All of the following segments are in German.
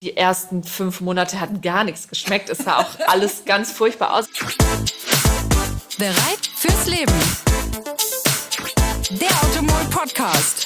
Die ersten 5 Monate hatten gar nichts geschmeckt. Es sah auch alles ganz furchtbar aus. Bereit fürs Leben. Der Automol Podcast.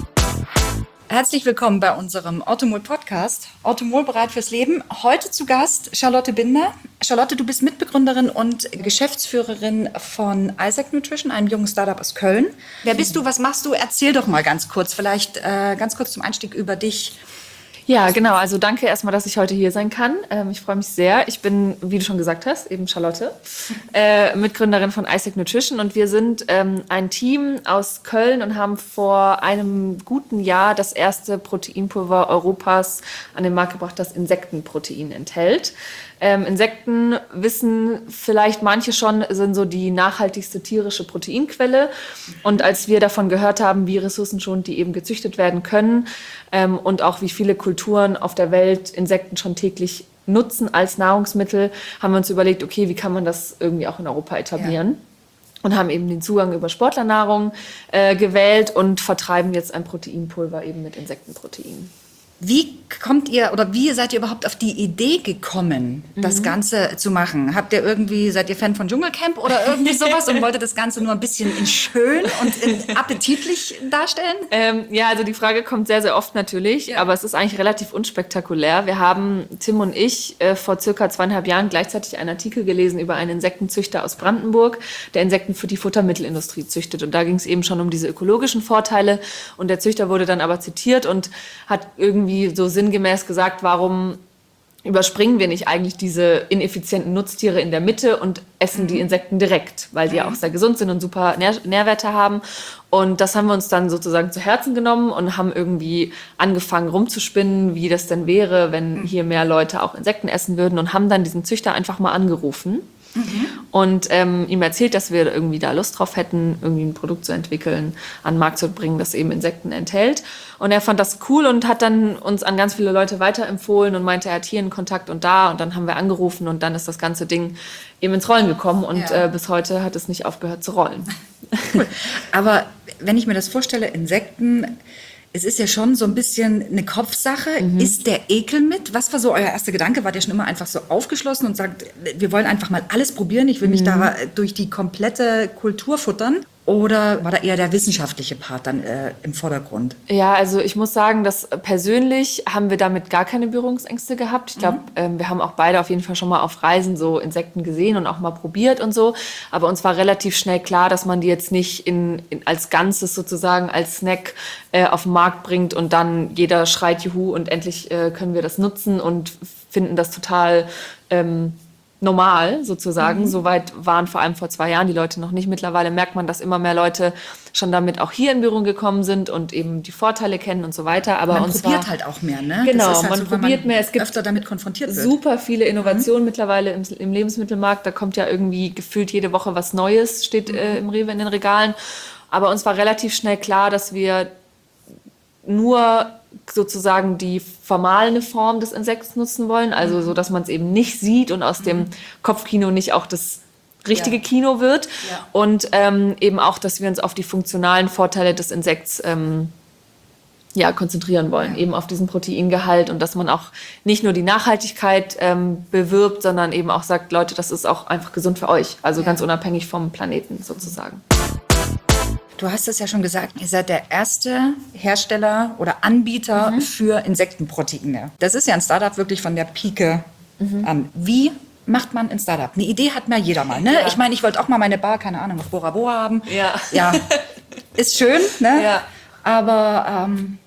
Herzlich willkommen bei unserem Automol Podcast. Automol bereit fürs Leben. Heute zu Gast Charlotte Binder. Charlotte, du bist Mitbegründerin und Geschäftsführerin von Isaac Nutrition, einem jungen Startup aus Köln. Wer bist du? Was machst du? Erzähl doch mal ganz kurz, vielleicht ganz kurz zum Einstieg über dich. Ja, genau. Also danke erstmal, dass ich heute hier sein kann. Ich freue mich sehr. Ich bin, wie du schon gesagt hast, eben Charlotte, Mitgründerin von Isaac Nutrition. Und wir sind ein Team aus Köln und haben vor einem guten Jahr das erste Proteinpulver Europas an den Markt gebracht, das Insektenprotein enthält. Insekten, wissen vielleicht manche schon, sind so die nachhaltigste tierische Proteinquelle. Und als wir davon gehört haben, wie ressourcenschonend die eben gezüchtet werden können und auch wie viele Kulturen auf der Welt Insekten schon täglich nutzen als Nahrungsmittel, haben wir uns überlegt, okay, wie kann man das irgendwie auch in Europa etablieren? Ja. Und haben eben den Zugang über Sportlernahrung gewählt und vertreiben jetzt ein Proteinpulver eben mit Insektenprotein. Wie kommt ihr oder wie seid ihr überhaupt auf die Idee gekommen, das Ganze zu machen? Seid ihr Fan von Dschungelcamp oder irgendwie sowas und wolltet das Ganze nur ein bisschen in schön und in appetitlich darstellen? Ja, also die Frage kommt sehr, sehr oft natürlich, aber es ist eigentlich relativ unspektakulär. Wir haben, Tim und ich, vor circa 2,5 Jahren gleichzeitig einen Artikel gelesen über einen Insektenzüchter aus Brandenburg, der Insekten für die Futtermittelindustrie züchtet. Und da ging es eben schon um diese ökologischen Vorteile. Und der Züchter wurde dann aber zitiert und hat irgendwie so sinngemäß gesagt, warum überspringen wir nicht eigentlich diese ineffizienten Nutztiere in der Mitte und essen die Insekten direkt, weil die ja auch sehr gesund sind und super Nährwerte haben. Und das haben wir uns dann sozusagen zu Herzen genommen und haben irgendwie angefangen rumzuspinnen, wie das denn wäre, wenn hier mehr Leute auch Insekten essen würden und haben dann diesen Züchter einfach mal angerufen. Und ihm erzählt, dass wir irgendwie da Lust drauf hätten, irgendwie ein Produkt zu entwickeln, an den Markt zu bringen, das eben Insekten enthält. Und er fand das cool und hat dann uns an ganz viele Leute weiterempfohlen und meinte, er hat hier einen Kontakt und da. Und dann haben wir angerufen und dann ist das ganze Ding eben ins Rollen gekommen. Und bis heute hat es nicht aufgehört zu rollen. Cool. Aber wenn ich mir das vorstelle, Insekten... Es ist ja schon so ein bisschen eine Kopfsache. Ist der Ekel mit? Was war so euer erster Gedanke? Wart ihr schon immer einfach so aufgeschlossen und sagt, wir wollen einfach mal alles probieren, ich will mich da durch die komplette Kultur futtern? Oder war da eher der wissenschaftliche Part dann im Vordergrund? Ja, also ich muss sagen, dass persönlich haben wir damit gar keine Berührungsängste gehabt. Ich glaube, wir haben auch beide auf jeden Fall schon mal auf Reisen so Insekten gesehen und auch mal probiert und so. Aber uns war relativ schnell klar, dass man die jetzt nicht als Ganzes sozusagen als Snack auf den Markt bringt und dann jeder schreit Juhu und endlich können wir das nutzen und finden das total normal sozusagen. Soweit waren vor allem vor 2 Jahren die Leute noch nicht. Mittlerweile merkt man, dass immer mehr Leute schon damit auch hier in Berührung gekommen sind und eben die Vorteile kennen und so weiter. Aber man probiert halt auch mehr, ne? Genau, das ist halt man so, probiert mehr. Es gibt öfter damit konfrontiert wird. Super viele Innovationen mittlerweile im Lebensmittelmarkt. Da kommt ja irgendwie gefühlt jede Woche was Neues, steht im Rewe in den Regalen. Aber uns war relativ schnell klar, dass wir nur sozusagen die formale Form des Insekts nutzen wollen, also so, dass man es eben nicht sieht und aus dem Kopfkino nicht auch das richtige Kino wird und eben auch, dass wir uns auf die funktionalen Vorteile des Insekts konzentrieren wollen, eben auf diesen Proteingehalt und dass man auch nicht nur die Nachhaltigkeit bewirbt, sondern eben auch sagt, Leute, das ist auch einfach gesund für euch, also ganz unabhängig vom Planeten sozusagen. Du hast es ja schon gesagt, ihr seid der erste Hersteller oder Anbieter für Insektenproteine. Das ist ja ein Startup wirklich von der Pike an. Wie macht man ein Startup? Eine Idee hat mal jeder mal, ne? Ja. Ich meine, ich wollte auch mal meine Bar, keine Ahnung, auf Bora Bora haben. Ja, ist schön, ne? Ja. Aber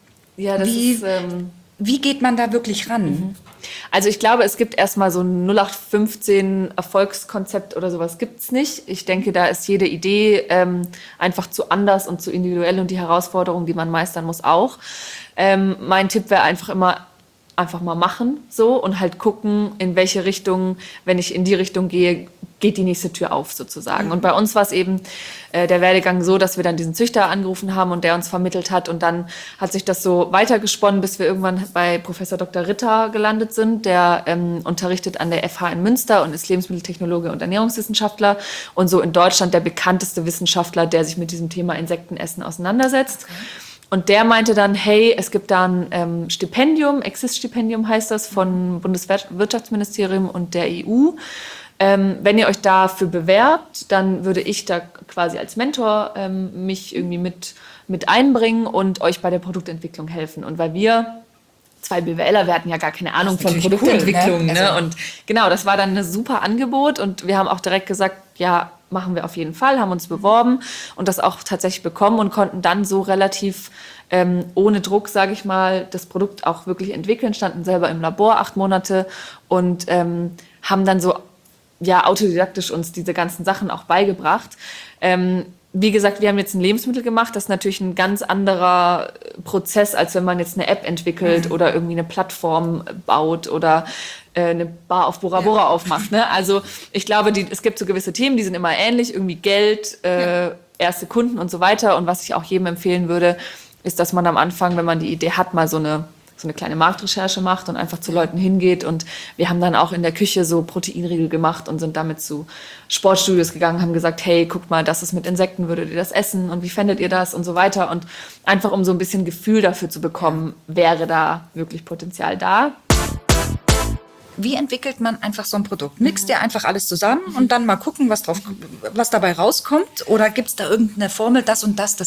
wie geht man da wirklich ran? Also ich glaube, es gibt erstmal so ein 0815 Erfolgskonzept oder sowas gibt's nicht. Ich denke, da ist jede Idee einfach zu anders und zu individuell und die Herausforderungen, die man meistern muss, auch. Mein Tipp wäre einfach mal machen so und halt gucken, in welche Richtung, wenn ich in die Richtung gehe, geht die nächste Tür auf sozusagen. Und bei uns war es eben der Werdegang so, dass wir dann diesen Züchter angerufen haben und der uns vermittelt hat. Und dann hat sich das so weitergesponnen, bis wir irgendwann bei Professor Dr. Ritter gelandet sind. Der unterrichtet an der FH in Münster und ist Lebensmitteltechnologe und Ernährungswissenschaftler. Und so in Deutschland der bekannteste Wissenschaftler, der sich mit diesem Thema Insektenessen auseinandersetzt. Okay. Und der meinte dann, hey, es gibt da ein Stipendium, Exist-Stipendium heißt das, von Bundeswirtschaftsministerium und der EU. Wenn ihr euch dafür bewerbt, dann würde ich da quasi als Mentor mich irgendwie mit einbringen und euch bei der Produktentwicklung helfen. Und weil wir 2 BWLer, wir hatten ja gar keine Ahnung von natürlich Produktentwicklung. cool, ne? Ne? Also Und genau, das war dann ein super Angebot und wir haben auch direkt gesagt, ja, machen wir auf jeden Fall, haben uns beworben und das auch tatsächlich bekommen und konnten dann so relativ ohne Druck, sage ich mal, das Produkt auch wirklich entwickeln, standen selber im Labor 8 Monate und haben dann so autodidaktisch uns diese ganzen Sachen auch beigebracht. Wie gesagt, wir haben jetzt ein Lebensmittel gemacht, das ist natürlich ein ganz anderer Prozess, als wenn man jetzt eine App entwickelt oder irgendwie eine Plattform baut oder eine Bar auf Bora Bora aufmacht. Ne? Also ich glaube, es gibt so gewisse Themen, die sind immer ähnlich, irgendwie Geld, erste Kunden und so weiter. Und was ich auch jedem empfehlen würde, ist, dass man am Anfang, wenn man die Idee hat, mal so eine kleine Marktrecherche macht und einfach zu Leuten hingeht. Und wir haben dann auch in der Küche so Proteinriegel gemacht und sind damit zu Sportstudios gegangen, haben gesagt, hey, guckt mal, das ist mit Insekten, würdet ihr das essen und wie fändet ihr das und so weiter. Und einfach, um so ein bisschen Gefühl dafür zu bekommen, wäre da wirklich Potenzial da. Wie entwickelt man einfach so ein Produkt? Mixt ihr einfach alles zusammen und dann mal gucken, was dabei rauskommt? Oder gibt es da irgendeine Formel, das und das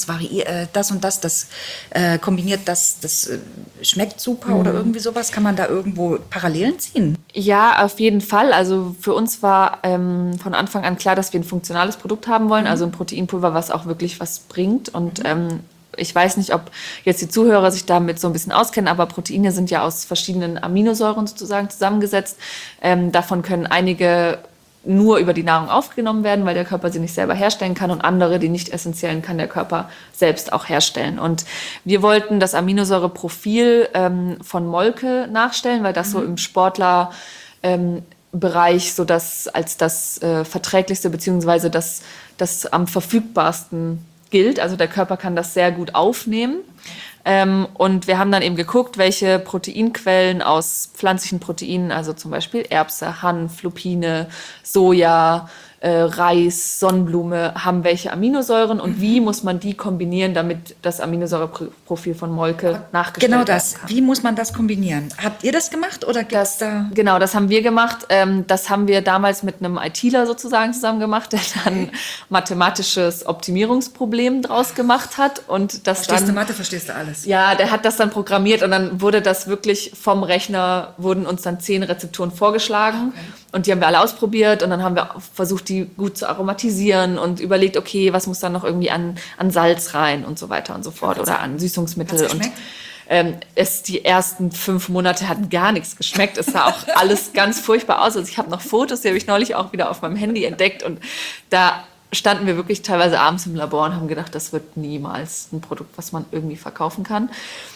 kombiniert, das schmeckt super oder irgendwie sowas? Kann man da irgendwo Parallelen ziehen? Ja, auf jeden Fall. Also für uns war von Anfang an klar, dass wir ein funktionales Produkt haben wollen, also ein Proteinpulver, was auch wirklich was bringt. Und ich weiß nicht, ob jetzt die Zuhörer sich damit so ein bisschen auskennen, aber Proteine sind ja aus verschiedenen Aminosäuren sozusagen zusammengesetzt. Davon können einige nur über die Nahrung aufgenommen werden, weil der Körper sie nicht selber herstellen kann und andere, die nicht essentiellen, kann der Körper selbst auch herstellen. Und wir wollten das Aminosäureprofil von Molke nachstellen, weil das so im Sportler Bereich so das als das verträglichste beziehungsweise das am verfügbarsten gilt. Also der Körper kann das sehr gut aufnehmen. Und wir haben dann eben geguckt, welche Proteinquellen aus pflanzlichen Proteinen, also zum Beispiel Erbse, Hanf, Lupine, Soja, Reis, Sonnenblume, haben welche Aminosäuren und wie muss man die kombinieren, damit das Aminosäureprofil von Molke nachgestellt Genau werden das. kann. Wie muss man das kombinieren? Habt ihr das gemacht oder gibt's da? Genau, das haben wir gemacht. Das haben wir damals mit einem ITler sozusagen zusammen gemacht, der dann mathematisches Optimierungsproblem draus gemacht hat. Und das Verstehst du dann, Mathe, verstehst du alles? ja, der hat das dann programmiert und dann wurde das wirklich vom Rechner, wurden uns dann 10 Rezepturen vorgeschlagen. Und die haben wir alle ausprobiert und dann haben wir versucht, die gut zu aromatisieren und überlegt, okay, was muss dann noch irgendwie an Salz rein und so weiter und so fort oder an Süßungsmittel. Hat's Und geschmeckt? die ersten 5 Monate hatten gar nichts geschmeckt. Es sah auch alles ganz furchtbar aus. Also ich habe noch Fotos, die habe ich neulich auch wieder auf meinem Handy entdeckt und da standen wir wirklich teilweise abends im Labor und haben gedacht, das wird niemals ein Produkt, was man irgendwie verkaufen kann.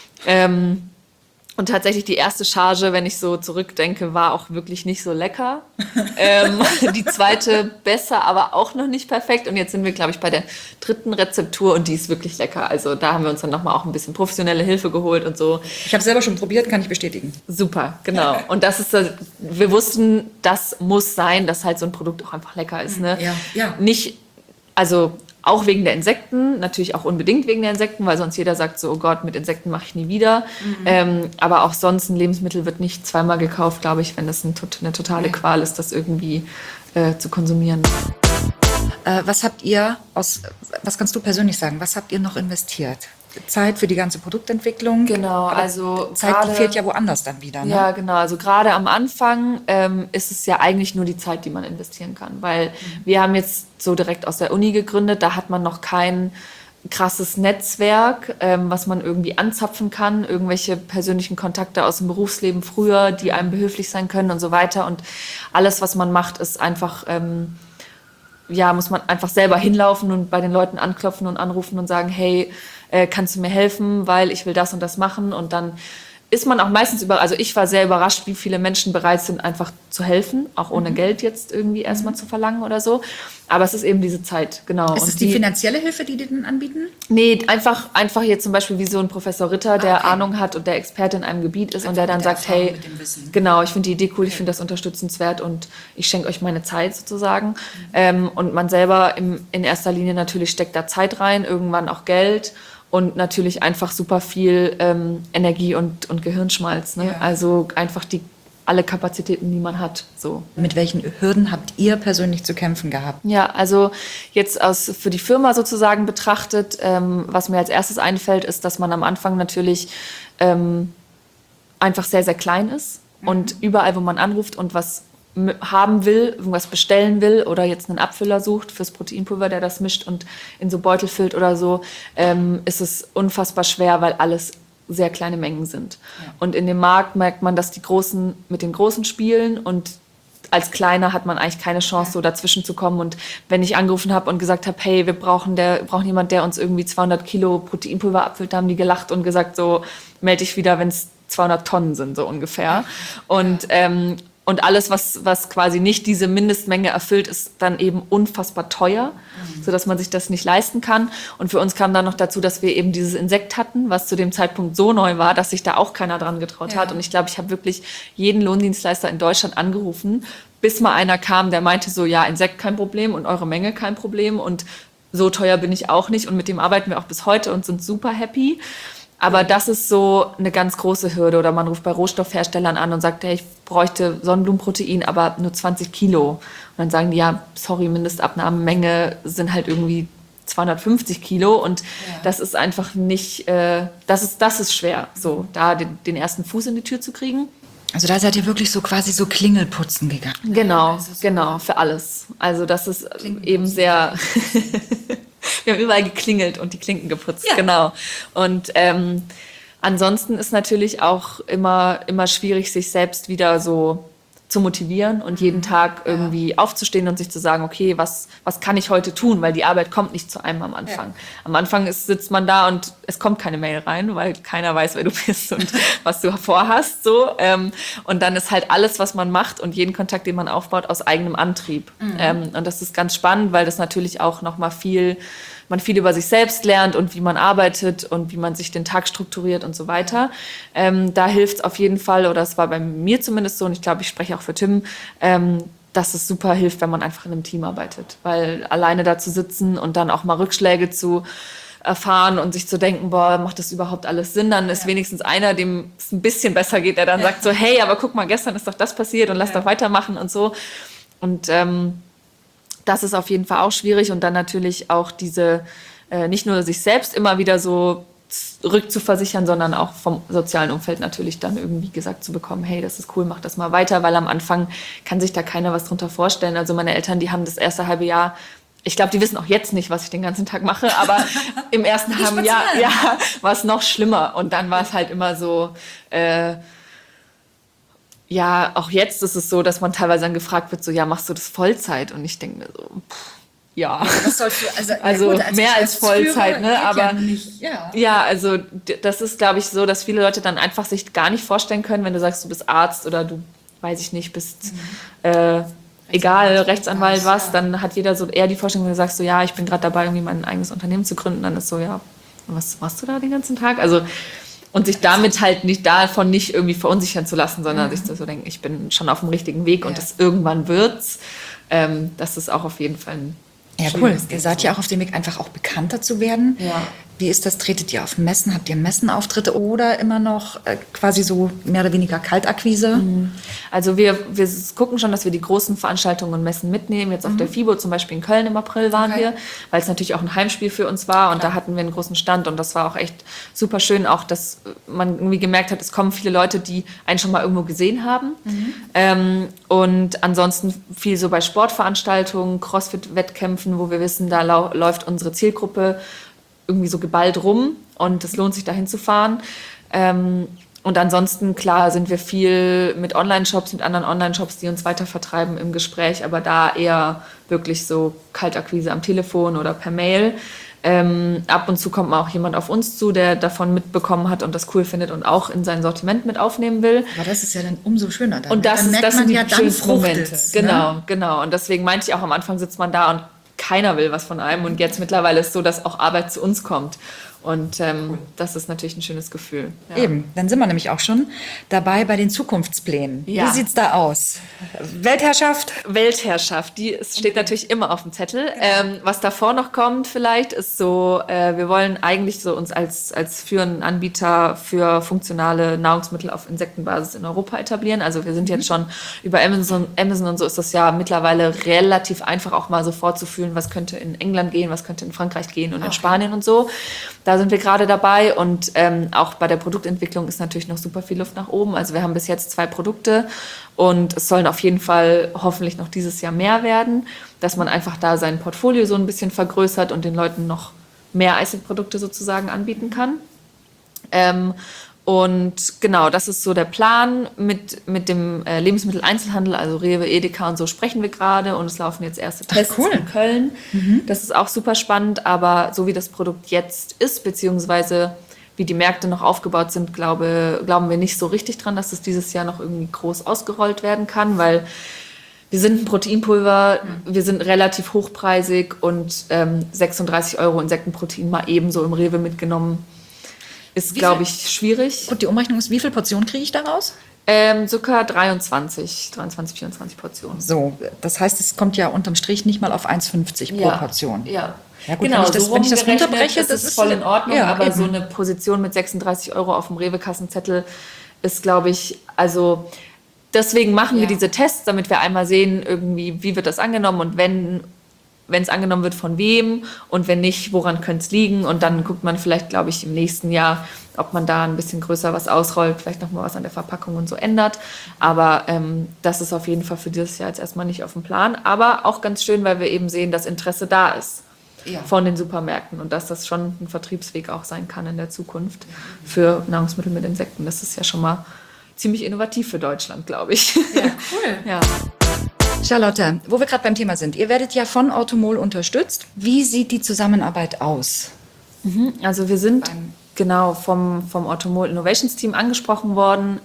Und tatsächlich die erste Charge, wenn ich so zurückdenke, war auch wirklich nicht so lecker. Die zweite besser, aber auch noch nicht perfekt. Und jetzt sind wir, glaube ich, bei der 3. Rezeptur und die ist wirklich lecker. Also da haben wir uns dann nochmal auch ein bisschen professionelle Hilfe geholt und so. Ich habe selber schon probiert, kann ich bestätigen. Super, genau. Und das ist, wir wussten, das muss sein, dass halt so ein Produkt auch einfach lecker ist. Ne? Ja. Nicht, also auch wegen der Insekten, natürlich auch unbedingt wegen der Insekten, weil sonst jeder sagt so, oh Gott, mit Insekten mache ich nie wieder. Aber auch sonst ein Lebensmittel wird nicht zweimal gekauft, glaube ich, wenn das eine totale Qual ist, das irgendwie zu konsumieren. Was kannst du persönlich sagen, was habt ihr noch investiert? Zeit für die ganze Produktentwicklung? Genau, Aber also Zeit, gerade- die fehlt ja woanders dann wieder. Ne? Ja, genau. Also gerade am Anfang ist es ja eigentlich nur die Zeit, die man investieren kann. Weil wir haben jetzt so direkt aus der Uni gegründet, da hat man noch kein krasses Netzwerk, was man irgendwie anzapfen kann, irgendwelche persönlichen Kontakte aus dem Berufsleben früher, die einem behilflich sein können und so weiter. Und alles, was man macht, ist einfach, muss man einfach selber hinlaufen und bei den Leuten anklopfen und anrufen und sagen, hey, kannst du mir helfen, weil ich will das und das machen. Und dann ist man auch meistens also ich war sehr überrascht, wie viele Menschen bereit sind, einfach zu helfen, auch ohne Geld jetzt irgendwie erstmal zu verlangen oder so. Aber es ist eben diese Zeit, genau. Ist es die finanzielle Hilfe, die dann anbieten? Nee, einfach jetzt zum Beispiel wie so ein Professor Ritter, der Ahnung hat und der Experte in einem Gebiet ist und der dann mit der sagt, Erfahrung, hey, mit dem Wissen. genau, ich finde die Idee cool, ich finde das unterstützenswert und ich schenke euch meine Zeit sozusagen. Und man selber in erster Linie natürlich steckt da Zeit rein, irgendwann auch Geld und natürlich einfach super viel Energie und Gehirnschmalz. Ne? Ja. Also einfach alle Kapazitäten, die man hat. So. Mit welchen Hürden habt ihr persönlich zu kämpfen gehabt? Ja, also jetzt für die Firma sozusagen betrachtet, was mir als erstes einfällt, ist, dass man am Anfang natürlich einfach sehr, sehr klein ist und überall, wo man anruft und was haben will, irgendwas bestellen will oder jetzt einen Abfüller sucht fürs Proteinpulver, der das mischt und in so Beutel füllt oder so, ist es unfassbar schwer, weil alles sehr kleine Mengen sind. Ja. Und in dem Markt merkt man, dass die Großen mit den Großen spielen und als Kleiner hat man eigentlich keine Chance, so dazwischen zu kommen. Und wenn ich angerufen habe und gesagt habe, hey, wir brauchen jemand, der uns irgendwie 200 Kilo Proteinpulver abfüllt, da haben die gelacht und gesagt, so, melde dich wieder, wenn es 200 Tonnen sind, so ungefähr. Und alles, was quasi nicht diese Mindestmenge erfüllt, ist dann eben unfassbar teuer, sodass man sich das nicht leisten kann. Und für uns kam dann noch dazu, dass wir eben dieses Insekt hatten, was zu dem Zeitpunkt so neu war, dass sich da auch keiner dran getraut hat. Und ich glaube, ich habe wirklich jeden Lohndienstleister in Deutschland angerufen, bis mal einer kam, der meinte so, ja, Insekt kein Problem und eure Menge kein Problem und so teuer bin ich auch nicht. Und mit dem arbeiten wir auch bis heute und sind super happy. Aber das ist so eine ganz große Hürde. Oder man ruft bei Rohstoffherstellern an und sagt, hey, ich bräuchte Sonnenblumenprotein, aber nur 20 Kilo. Und dann sagen die, ja, sorry, Mindestabnahmemenge sind halt irgendwie 250 Kilo. Und das ist einfach nicht, das ist schwer, so da den ersten Fuß in die Tür zu kriegen. Also da seid ihr wirklich so quasi so Klingelputzen gegangen. Genau, genau, für alles. Also das ist eben sehr... Wir haben überall geklingelt und die Klinken geputzt, genau. Und ansonsten ist natürlich auch immer schwierig, sich selbst wieder so zu motivieren und jeden Tag irgendwie aufzustehen und sich zu sagen, okay, was kann ich heute tun? Weil die Arbeit kommt nicht zu einem am Anfang. Ja. Am Anfang sitzt man da und es kommt keine Mail rein, weil keiner weiß, wer du bist und was du vorhast. So. Und dann ist halt alles, was man macht und jeden Kontakt, den man aufbaut, aus eigenem Antrieb. Und das ist ganz spannend, weil das natürlich auch nochmal man viel über sich selbst lernt und wie man arbeitet und wie man sich den Tag strukturiert und so weiter. Da hilft es auf jeden Fall, oder es war bei mir zumindest so, und ich glaube, ich spreche auch für Tim, dass es super hilft, wenn man einfach in einem Team arbeitet. Weil alleine da zu sitzen und dann auch mal Rückschläge zu erfahren und sich zu denken, boah, macht das überhaupt alles Sinn? Dann ist wenigstens einer, dem es ein bisschen besser geht, der dann sagt so, hey, aber guck mal, gestern ist doch das passiert und lass doch weitermachen und so. Und das ist auf jeden Fall auch schwierig und dann natürlich auch nicht nur sich selbst immer wieder so rückzuversichern, sondern auch vom sozialen Umfeld natürlich dann irgendwie gesagt zu bekommen, hey, das ist cool, mach das mal weiter, weil am Anfang kann sich da keiner was drunter vorstellen. Also meine Eltern, die haben das erste halbe Jahr, ich glaube, die wissen auch jetzt nicht, was ich den ganzen Tag mache, aber im ersten halben Jahr war es noch schlimmer und dann war es halt immer so, ja, auch jetzt ist es so, dass man teilweise dann gefragt wird, so, ja, machst du das Vollzeit? Und ich denke mir so, ja. Was sollst du, also ja gut, mehr als Vollzeit, ne? Aber ja, nicht, also das ist, glaube ich, so, dass viele Leute dann einfach sich gar nicht vorstellen können, wenn du sagst, du bist Arzt oder du, weiß ich nicht, bist Rechtsanwalt was, dann hat jeder so eher die Vorstellung, wenn du sagst, so, ja, ich bin gerade dabei, irgendwie mein eigenes Unternehmen zu gründen, dann ist so, ja, was machst du da den ganzen Tag? Also und sich damit halt nicht irgendwie verunsichern zu lassen, sondern sich zu so denken, ich bin schon auf dem richtigen Weg und das irgendwann wird's. Das ist auch auf jeden Fall ein cool. Ihr seid ja auch auf dem Weg, einfach auch bekannter zu werden. Ja. Wie ist das? Tretet ihr auf Messen? Habt ihr Messenauftritte oder immer noch quasi so mehr oder weniger Kaltakquise? Also wir gucken schon, dass wir die großen Veranstaltungen und Messen mitnehmen. Jetzt auf der FIBO zum Beispiel in Köln im April waren wir, weil es natürlich auch ein Heimspiel für uns war. Und da hatten wir einen großen Stand und das war auch echt super schön, auch dass man irgendwie gemerkt hat, es kommen viele Leute, die einen schon mal irgendwo gesehen haben. Und ansonsten viel so bei Sportveranstaltungen, Crossfit-Wettkämpfen, wo wir wissen, da läuft unsere Zielgruppe irgendwie so geballt rum und es lohnt sich, da hinzufahren. Und ansonsten, klar, sind wir viel mit Online-Shops, mit anderen Online-Shops, die uns weitervertreiben im Gespräch, aber da eher wirklich so Kaltakquise am Telefon oder per Mail. Ab und zu kommt mal auch jemand auf uns zu, der davon mitbekommen hat und das cool findet und auch in sein Sortiment mit aufnehmen will. Aber das ist ja dann umso schöner. Und das sind die schönsten Momente. Ne? Genau. Und deswegen meinte ich auch, am Anfang sitzt man da und keiner will was von einem. Und jetzt mittlerweile ist es so, dass auch Arbeit zu uns kommt. Und das ist natürlich ein schönes Gefühl. Ja. Eben, dann sind wir nämlich auch schon dabei bei den Zukunftsplänen. Ja. Wie sieht's da aus? Weltherrschaft? Weltherrschaft, steht natürlich immer auf dem Zettel. Was davor noch kommt vielleicht, ist so, wir wollen eigentlich so uns als führenden Anbieter für funktionale Nahrungsmittel auf Insektenbasis in Europa etablieren. Also wir sind jetzt schon über Amazon und so ist das ja mittlerweile relativ einfach auch mal so vorzufühlen, was könnte in England gehen, was könnte in Frankreich gehen und in Spanien und so. Da sind wir gerade dabei und auch bei der Produktentwicklung ist natürlich noch super viel Luft nach oben. Also wir haben bis jetzt 2 Produkte und es sollen auf jeden Fall hoffentlich noch dieses Jahr mehr werden, dass man einfach da sein Portfolio so ein bisschen vergrößert und den Leuten noch mehr Icing-Produkte sozusagen anbieten kann. Und genau, das ist so der Plan mit dem Lebensmitteleinzelhandel, also Rewe, Edeka und so sprechen wir gerade und es laufen jetzt erste Tests in Köln. Das ist auch super spannend, aber so wie das Produkt jetzt ist, beziehungsweise wie die Märkte noch aufgebaut sind, glauben wir nicht so richtig dran, dass es dieses Jahr noch irgendwie groß ausgerollt werden kann, weil wir sind ein Proteinpulver, wir sind relativ hochpreisig und 36 € Insektenprotein mal ebenso im Rewe mitgenommen. Ist, glaube ich, schwierig. Gut, die Umrechnung ist, wie viele Portionen kriege ich daraus? Circa 24 Portionen. So, das heißt, es kommt ja unterm Strich nicht mal auf 1,50 pro Portion. Ja. Ja gut, Genau, wenn ich das runterbreche, das ist voll in Ordnung, ja, aber eben. so eine Position mit 36 € auf dem Rewe-Kassenzettel ist, glaube ich, also deswegen machen wir diese Tests, damit wir einmal sehen, irgendwie, wie wird das angenommen und wenn es angenommen wird, von wem und wenn nicht, woran könnte es liegen und dann guckt man vielleicht, glaube ich, im nächsten Jahr, ob man da ein bisschen größer was ausrollt, vielleicht nochmal was an der Verpackung und so ändert, aber das ist auf jeden Fall für dieses Jahr jetzt erstmal nicht auf dem Plan, aber auch ganz schön, weil wir eben sehen, dass Interesse da ist von den Supermärkten und dass das schon ein Vertriebsweg auch sein kann in der Zukunft für Nahrungsmittel mit Insekten. Das ist ja schon mal ziemlich innovativ für Deutschland, glaube ich. Ja, cool. Ja. Charlotte, wo wir gerade beim Thema sind, ihr werdet ja von Automol unterstützt. Wie sieht die Zusammenarbeit aus? Also wir sind genau vom Automol Innovations Team angesprochen worden,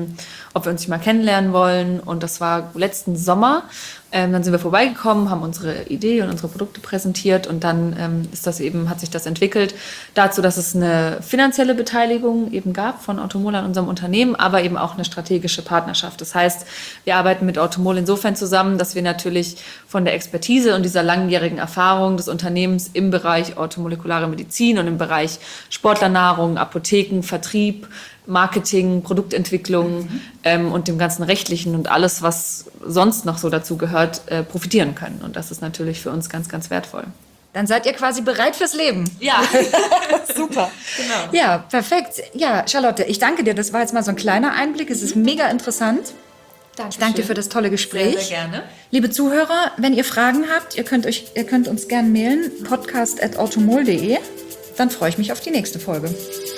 ob wir uns nicht mal kennenlernen wollen. Und das war letzten Sommer. Dann sind wir vorbeigekommen, haben unsere Idee und unsere Produkte präsentiert und dann hat sich das entwickelt dazu, dass es eine finanzielle Beteiligung eben gab von Automol an unserem Unternehmen, aber eben auch eine strategische Partnerschaft. Das heißt, wir arbeiten mit Automol insofern zusammen, dass wir natürlich von der Expertise und dieser langjährigen Erfahrung des Unternehmens im Bereich orthomolekulare Medizin und im Bereich Sportlernahrung, Apotheken, Vertrieb, Marketing, Produktentwicklung und dem ganzen Rechtlichen und alles, was sonst noch so dazu gehört, profitieren können. Und das ist natürlich für uns ganz, ganz wertvoll. Dann seid ihr quasi bereit fürs Leben. Ja, Super. genau. Ja, perfekt. Ja, Charlotte, ich danke dir. Das war jetzt mal so ein kleiner Einblick. Es ist mega interessant. Ich danke dir für das tolle Gespräch. Sehr, sehr gerne. Liebe Zuhörer, wenn ihr Fragen habt, ihr könnt uns gerne mailen, podcast@automol.de. Dann freue ich mich auf die nächste Folge.